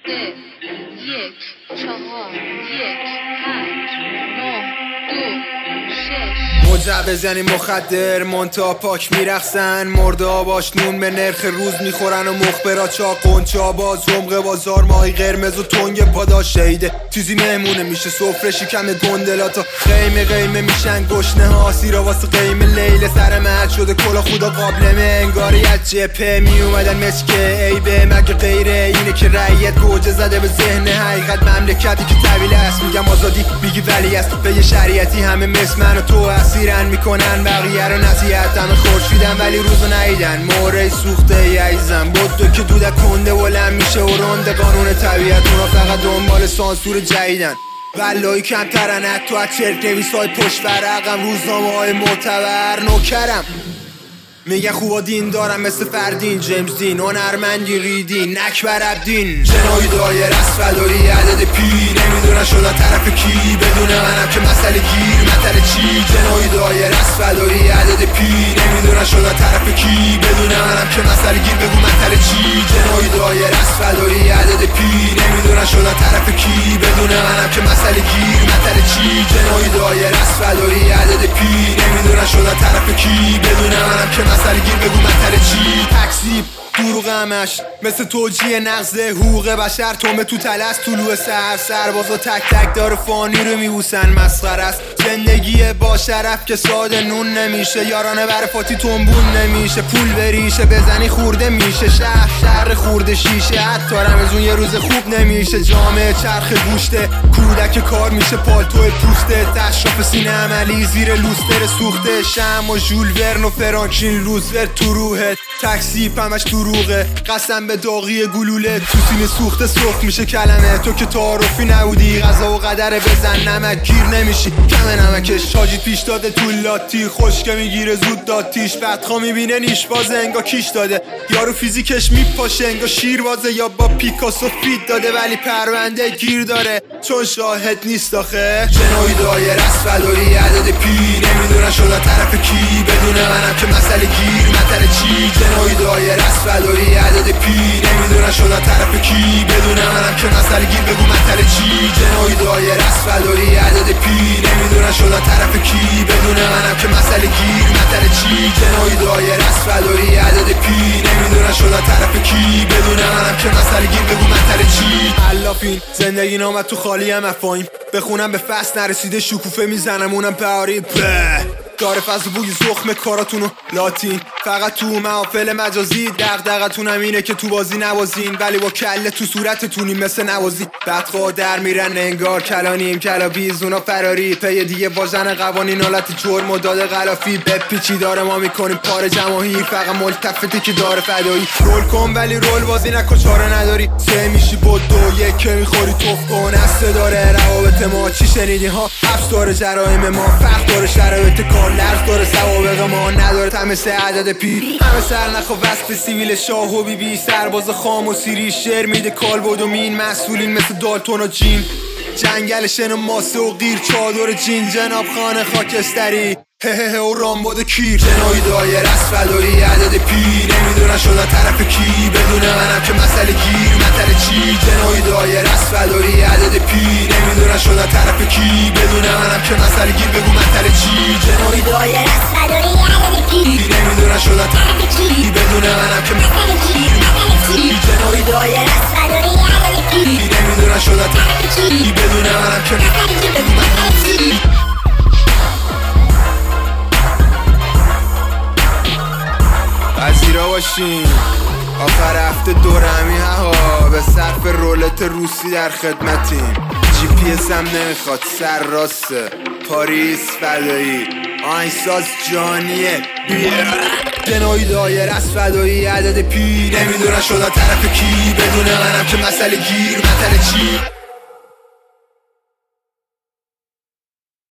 1 4 1 5 9 2 6 مجبز یعنی مخدر منتا پاک میرخسن مرده باش نون به نرخ روز میخورن و مخبرات چاق قنچا باز رمق بازار ماهی قرمز و تنگ پاداش شهیده تیزی مهمونه میشه سفره شکم گندلاتا قیمه میشن گشنه ها سیرا واسه قیمه لیل سر محل شده کلا خدا قابلمه انگاری از جپه میومدن مسکه عیبه مگه غیره اینه که رعیت گوجه زده به ذهن حقیقت مملکتی که طویله است میگم آزادی میگی ولی است به یه شریعتی همه مثل من و تو اسیرن میکنن بقیه رو نصیحت همه خورشیدن ولی روزو نیدن موره سوخته یعیزم بدو که دودک کنده بلند میشه و رنده قانون طبیعت اونا فقط دنبال سانسور جدیدن والایی کمترن حتی از چرک نویسای پشت برقم روزنامه های معتبر نوکرم میگن خوبا دین دارم مثل فردین جیمز دین هنرمندی ریدین نکبر عبدین جنایی دایر از فدایی عدد پی نمیدونن شدن طرف کی بدون منم که مسئله گیر مطل چی جنایی دایر از فدایی عدد پی نمیدونن شدن طرف کی بدون منم که مسئله گیر بگو مطل چی جنایی دایر از فدایی عدد پی نمیدونن شدن طرف کی بدون منم که مسئله گیر مطل چی جنایی دایر از فدایی عدد پی نمیدونن شدن طرف کی بدون منم که مسئله گیر بگو مطل چی تکذیب دروغ همش مثل توجیه نقض حقوق بشر تومه تو تلس طلوع سربازا تک تک داره فانی رو میبوسن مسخره است زندگی با شرف که ساده نون نمیشه یارانه بر فاتی تنبون نمیشه پول بریشه بزنی خورده میشه شهر خورده شیشه حتی رمزون یه روز خوب نمیشه جامعه چرخ گوشته کودک کار میشه پالتو پوسته تشراف سینه عملی زیر لوستر سوخته شم و ژول ورن و فرانکلین روزولت تو روحت تاکسی همش دروغه قسم به داغی گلوله تو سینه سوخته سرخ میشه کلمه تو که تعارفی نبودی قضا و قدر بزن نمک گیر نمیشی کم نمکش شاجید پیش داده تو لاتی خشکه میگیره زود داتیش بدخوا میبینه نیش بازه انگا کیش داده یارو فیزیکش میپاشه انگا شیر بازه یا با پیکاسو فیت داده ولی پرونده گیر داره چون شاهد نیست آخه جنایی دایر از فدایی عدد پی نمیدونن شدن طرف کی بدون منم که مسئله گیر مطل چی جنایی دایر از فدایی عدد پی نمیدونن شدن طرف کی بدون منم که مسئله گیر بگو مطل چی جنایی دایر از فدایی عدد پی نمیدونن شدن طرف کی بدون منم که مسئله گیر مطل چی جنایی دایر از فدایی عدد پی نمیدونن شدن طرف کی بدون منم که مسئله گیر بگو مطل چی علافین زندگی نامد تو خالی هم افایم بخونم به فصل نرسیده شکوفه میزنم اونم بهاری داره فضل بوی زخم کاراتونو لاتین فقط تو محافل مجازی دغدغتونم اینه که تو بازی نوازین ولی با کله تو صورتتونیم مثل نوازی بدخواه در میرن انگار کلانیم کلابیز اونا فراری پی دیگه واژن قوانین حالت جرم و داده غلافی بپیچی داره ما میکنیم پار جماهیر فقط ملتفتی که داره فدایی رول کن ولی رول بازی نکن چاره نداری سه میشی با دو یک که میخوری توف کن استه داره روابط ما چی شنیدی ها حبس داره جرایم ما فرق داره شرایط کار لرز داره سوابق ما نداره تمسه عدد پی همه سر نخوا وصف سیویل شاه و بی بی سرباز خام و سیری شعر میده کالبد و مین مسئولین مثل دالتون و جین جنگل شن و ماسه و غیر چادر جین جناب خانه خاکستری هه و رامباد کیر جنایی دایر از فدایی عدد پی نمیدونن شدن طرف کی بدون منم که مسئله گیر مطل چی جنایی دایر از فدایی عدد پی نمیدونن شدن طرف کی بدون منم که مسئله گیر بگو مطل چی جنایی دایر از فدایی عدد پی نمیدونن شدن طرف کی بدون منم که مسئله گیر مطل چی جنایی دایر از فدایی عدد پی نمیدونن شدن طرف کی بدون منم که مسئله گیر بگو مطل چی پذیرا باشین آخر هفته دورمی ها به صرف رولت روسی در خدمتیم جی پی اس هم نمیخواد سر راسته پاریس فدایی آهنگساز جانیه جنایی دایر از فدایی عدد پی نمیدونن شدن طرف کی بدون منم که مسئله گیر مطل چی